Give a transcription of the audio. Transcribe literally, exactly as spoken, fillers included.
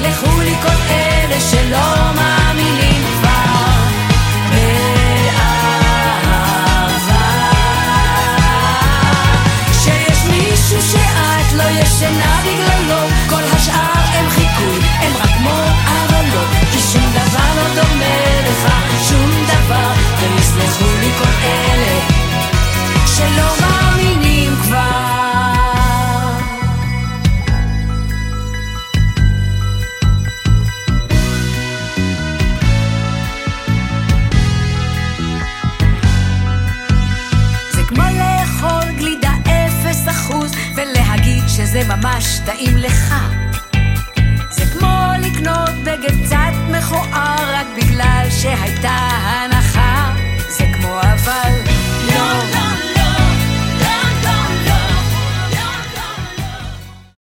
ויסלחו לי כל אלה שלא מאמינים כבר באהבה. שיש מישהו שאת לא ישנה בגללו, כל השאר הם חיקוי, הם רק כמו אבל כי שום דבר לא דומה לך, שום דבר. ויסלחו לי כל אלה שלא מאמינים כבר. זה כמו לאכול גלידה אפס אחוז ולהגיד שזה ממש טעים לך. זה כמו לקנות בגד קצת מכוער רק בגלל שהייתה הנחה. זה כמו אבל